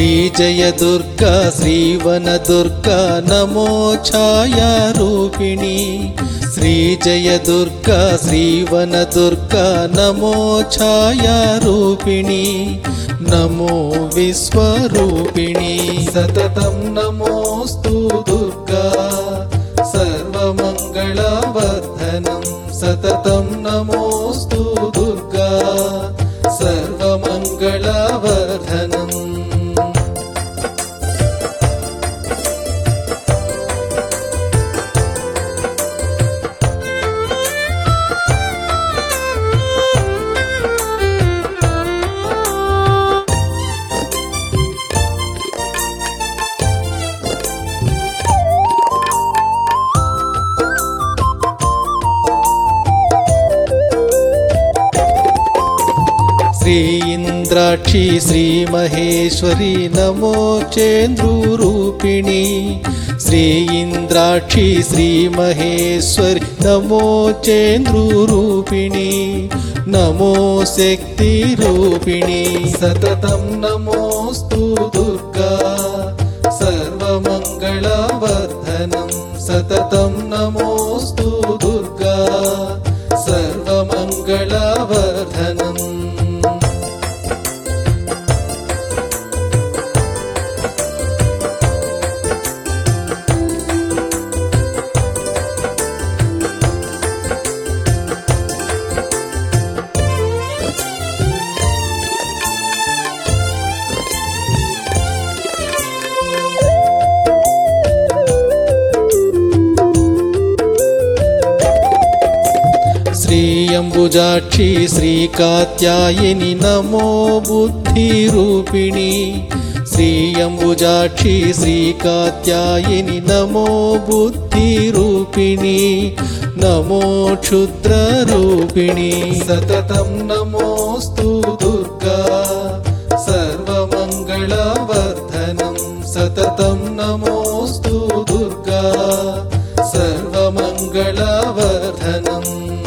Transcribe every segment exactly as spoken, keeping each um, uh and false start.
श्रीजयदुर्गा श्रीवनदुर्गा नमो छायारूपिणी श्रीजयदुर्गा श्रीवनदुर्गा नमो छायारूपिणी नमो विश्वरूपिणी सततं नमोऽस्तु दुर्गा सर्वमङ्गलवर्धनं सततं नमोऽस्तु दुर्गा सर्वमङ्गलवर्धनम् श्री इंद्राक्षी श्री महेश्वरी नमो चेन्द्रूरूपिणी श्री इंद्राक्षी श्री महेश्वरी नमो चेन्द्रूरूपिणी नमो शक्तिरूपिणी सततं नमोऽस्तु दुर्गा सर्वमङ्गलवर्धनं सततं नमोऽस्तु दुर्गा सर्वमङ्गलवर्धनम् श्रीअम्बुजाक्षी श्रीकात्यायिनी नमो बुद्धिरूपिणी श्रीअम्बुजाक्षी श्रीकात्यायिनी नमो बुद्धिरूपिणी नमो क्षुद्ररूपिणी सततं नमोऽस्तु दुर्गा सर्वमङ्गलवर्धनं सततं नमोऽस्तु दुर्गा सर्वमङ्गलवर्धनम्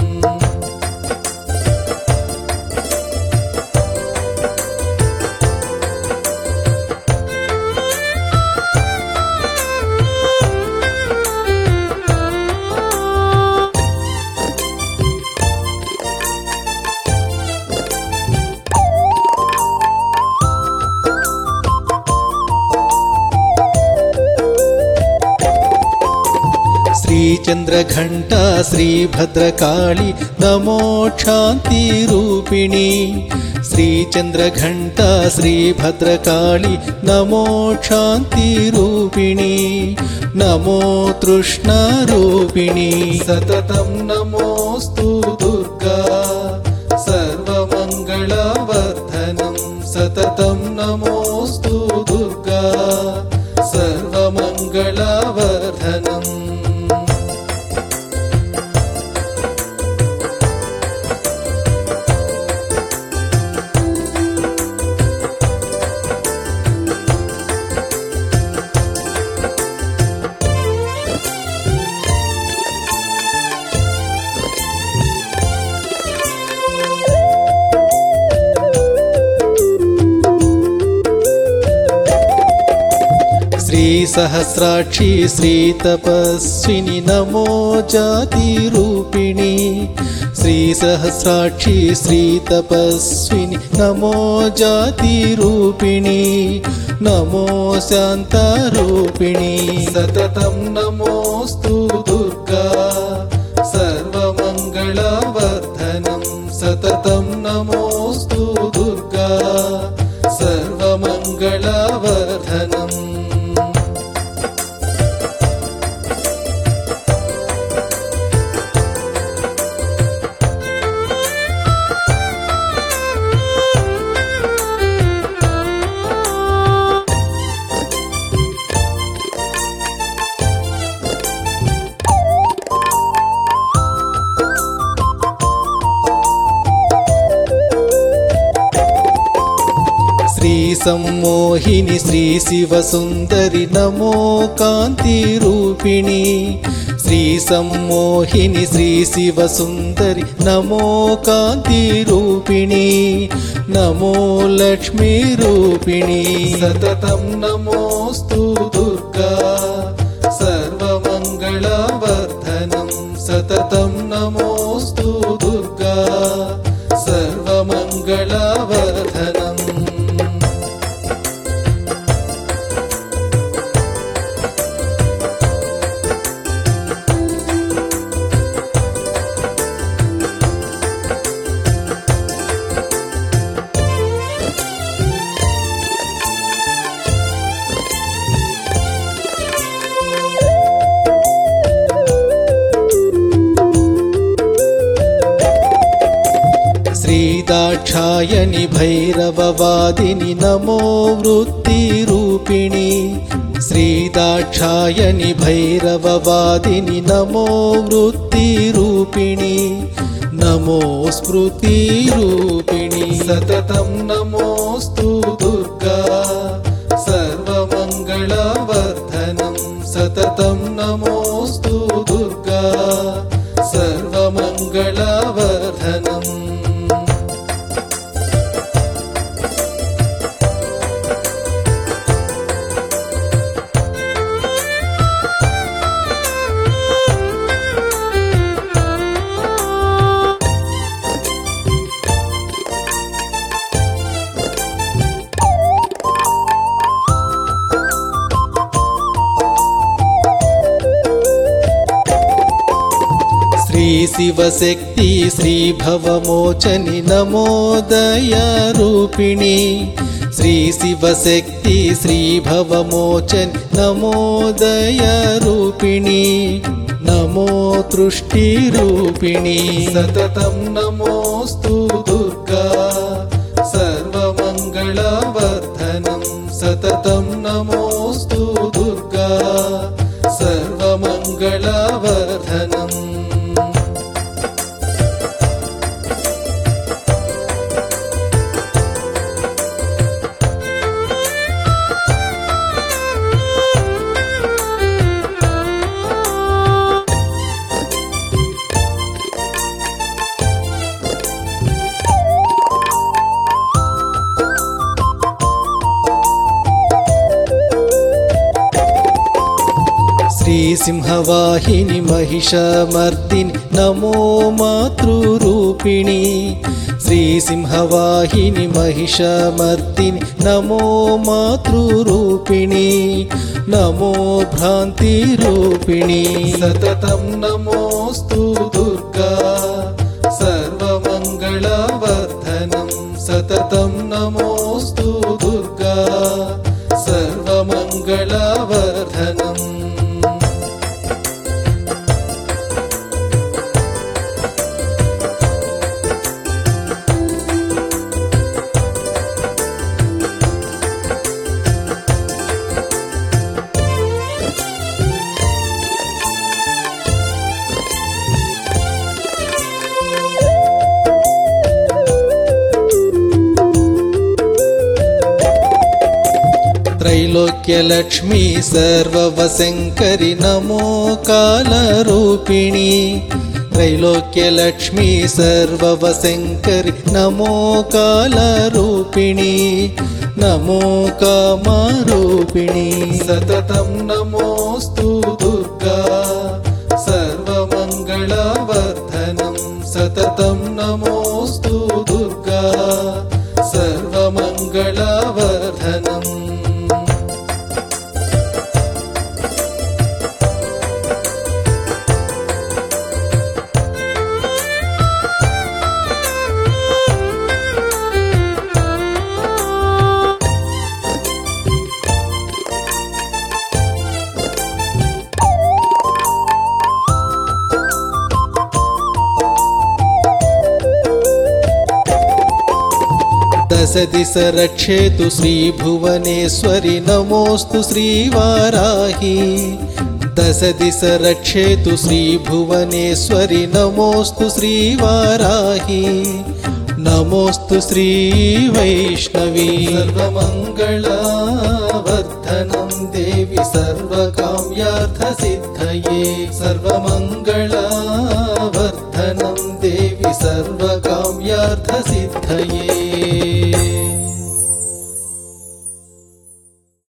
श्रीचन्द्रघण्टा श्रीभद्रकाली नमो शान्तिरूपिणी श्रीचन्द्रघण्टा श्रीभद्रकाली नमो शान्तिरूपिणी नमो तृष्णारूपिणी सततं नमोऽस्तु दुर्गा सर्वमङ्गलवर्धनं सततं नमोऽस्तु दुर्गा सर्वमङ्गलवर्धनम् श्रीसहस्राक्षी श्रीतपस्विनी नमो जातिरूपिणी श्रीसहस्राक्षी श्रीतपस्विनी नमो जातिरूपिणी नमो शान्तारूपिणी सततं नमोऽस्तु दुर्गा सर्वमङ्गलवर्धनं सततं नमोऽस्तु दुर्गा सर्वमङ्गलवर्धनम् सम्मोहिनी श्री शिवसुन्दरी नमो कान्तिरूपिणी శ్రీ సమ్మోహిని శ్రీ శివ సుందరి నమో కాంతి రూపిణి నమో లక్ష్మీ రూపిణి సతతం నమోస్తు దుర్గా సర్వమంగళవర్ధనం సతతం నమోస్తు దుర్గా సర్వమంగళవర్ధనం శ్రీదాక్షాయణి భైరవవాదిని నమో వృత్తి రూపిణి శ్రీదాక్షాయణి భైరవవాదిని నమో వృత్తి రూపిణి నమో స్మృతి రూపిణి సతతం నమోస్తు దుర్గా సర్వమంగళవర్ధనం సతతం నమోస్తు దుర్గా సర్వమంగళవర్ధనం శ్రీ శివశక్తి శ్రీ భవమోచని నమోదయ రూపిణి శ్రీ శివశక్తి శ్రీ భవమోచని నమోదయ రూపిణి నమో తృష్టి రూపిణి సతతం నమోస్తు దుర్గా సర్వమంగళవర్ధనం సతతం నమోస్తు దుర్గా సర్వమంగళవర్ధనం శ్రీ సింహవాహిని మహిషమర్దిని నమో మాతృరూపిణి శ్రీ సింహవాహిని మహిషమర్దిని నమో మాతృరూపిణి నమో భ్రాంతి రూపిణి సతతం నమోస్తు దుర్గా సర్వమంగళవర్ధనం సతతం నమోస్తు దుర్గా సర్వమంగళవర్ధనం त्रैलोक्यलक्ष्मी सर्ववशङ्करि नमो कालरूपिणी त्रैलोक्यलक्ष्मी सर्ववशङ्करि नमो कालरूपिणी नमो कामरूपिणी सततं नमोस्तु दुर्गा सर्वमङ्गलवर्धनं सततं नमोस्तु दुर्गा सर्वमङ्गलवर्धनम् दशदिश रक्षेतु श्रीभुवनेश्वरि नमोस्तु श्रीवाराहि दशदिश रक्षेतु श्रीभुवनेश्वरि नमोस्तु श्रीवाराहि नमोस्तु श्रीवैष्णवी सर्वमङ्गलवर्धनं देवी सर्व सर्वकाम्यार्थसिद्धये सर्वमङ्गलावर्धनं देवि सर्वकाम्यार्थसिद्धये।